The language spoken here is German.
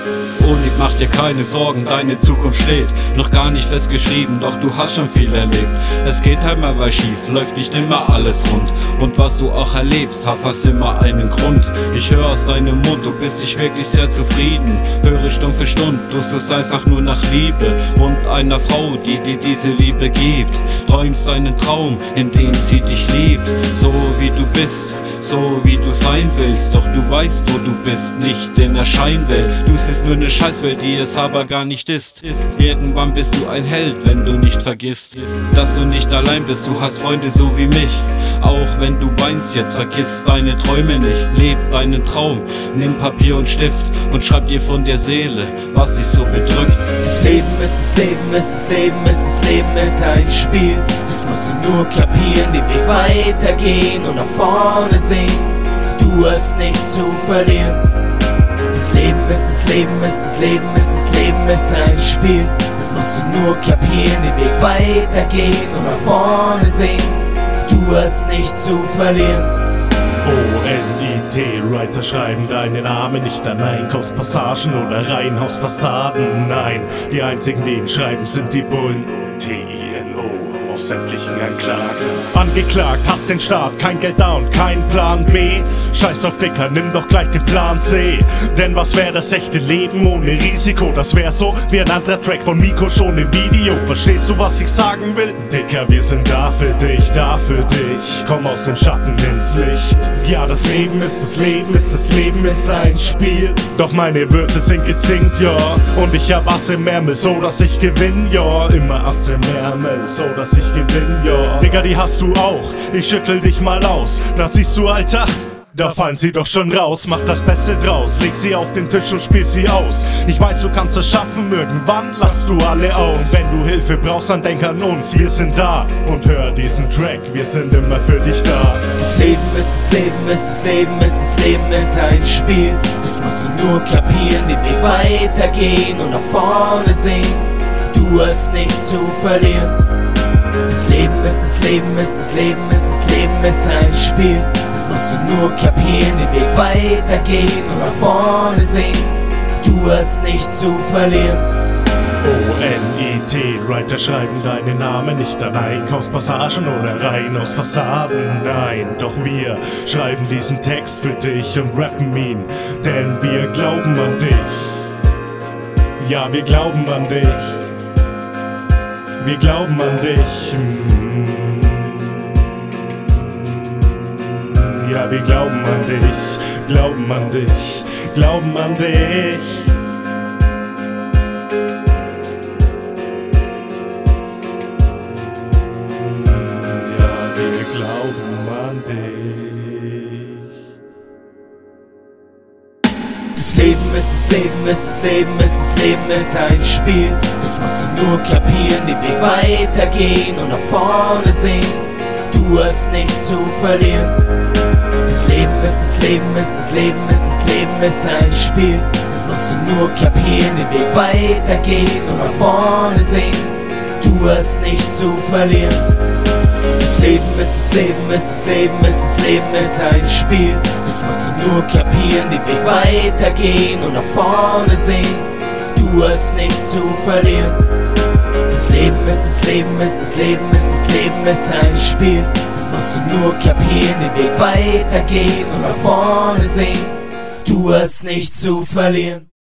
Uni, mach dir keine Sorgen, deine Zukunft steht noch gar nicht festgeschrieben, doch du hast schon viel erlebt. Es geht halt mal was schief, läuft nicht immer alles rund. Und was du auch erlebst, hat fast immer einen Grund. Ich höre aus deinem Mund, du bist dich wirklich sehr zufrieden. Höre Stunde für Stunde, du suchst einfach nur nach Liebe und einer Frau, die dir diese Liebe gibt. Träumst einen Traum, in dem sie dich liebt, so wie du bist, so wie du sein willst. Doch du weißt, wo du bist, nicht in der Scheinwelt. Du siehst nur eine Scheißwelt, die es aber gar nicht ist. Irgendwann bist du ein Held, wenn du nicht vergisst, dass du nicht allein bist, du hast Freunde so wie mich. Auch wenn du weinst jetzt, vergiss deine Träume nicht. Leb deinen Traum, nimm Papier und Stift und schreib dir von der Seele, was dich so bedrückt. Das Leben ist das Leben, ist das Leben, ist das Leben, ist ein Spiel. Das musst du nur kapieren, den Weg weitergehen und nach vorne sehen. Du hast nichts zu verlieren. Das Leben ist das Leben, ist das Leben, ist das Leben, ist ein Spiel. Das musst du nur kapieren, den Weg weitergehen und nach vorne sehen. Du hast nichts zu verlieren. O-N-I-T, Writer schreiben deinen Namen nicht an Einkaufspassagen oder Reihenhausfassaden. Nein, die einzigen, die ihn schreiben, sind die Bullen. T-I-N-O, auf sämtlichen Anklagen. Angeklagt, hast den Staat, kein Geld da und kein Plan B. Scheiß auf Dicker, nimm doch gleich den Plan C. Denn was wär das echte Leben ohne Risiko? Das wär so wie ein anderer Track von Miko, schon im Video. Verstehst du, was ich sagen will? Dicker, wir sind da für dich, da für dich. Komm aus dem Schatten ins Licht. Ja, das Leben ist das Leben, ist das Leben, ist ein Spiel. Doch meine Würfel sind gezinkt, ja. Und ich hab Ass im Ärmel, so dass ich gewinn, ja. Immer Ass im Ärmel, so dass ich gewinn, ja. Digga, die hast du auch, ich schüttel dich mal aus. Da siehst du, Alter, da fallen sie doch schon raus. Mach das Beste draus, leg sie auf den Tisch und spiel sie aus. Ich weiß, du kannst es schaffen, irgendwann lachst du alle aus. Und wenn du Hilfe brauchst, dann denk an uns, wir sind da. Und hör diesen Track, wir sind immer für dich da. Das Leben ist das Leben, ist das Leben, ist das Leben, ist ein Spiel. Das musst du nur kapieren, den Weg weitergehen und nach vorne sehen. Du hast nichts zu verlieren. Das Leben ist das Leben, ist das Leben, ist das Leben, ist ein Spiel. Das musst du nur kapieren, den Weg weitergehen und nach vorne sehen. Du hast nichts zu verlieren. O-N-I-T, Writer schreiben deinen Namen nicht an Einkaufspassagen oder rein aus Fassaden. Nein, doch wir schreiben diesen Text für dich und rappen ihn, denn wir glauben an dich. Ja, wir glauben an dich. Wir glauben an dich. Ja, wir glauben an dich, glauben an dich, glauben an dich. Ja, wir glauben an dich. Das Leben ist das Leben, ist das Leben, ist das Leben, ist ein Spiel. Das musst du nur kapieren, den Weg weitergehen und nach vorne sehen. Du hast nichts zu verlieren. Das Leben ist das Leben, ist das Leben, ist das Leben, ist ein Spiel. Das musst du nur kapieren, den Weg weitergehen und nach vorne sehen. Du hast nichts zu verlieren. Das Leben ist das Leben, ist das Leben, ist das Leben, ist ein Spiel. Das musst du nur kapieren, den Weg weitergehen und nach vorne sehen. Du hast nichts zu verlieren. Das Leben ist das Leben, ist das Leben, ist das Leben, ist ein Spiel. Das musst du nur kapieren, den Weg weitergehen und nach vorne sehen. Du hast nichts zu verlieren.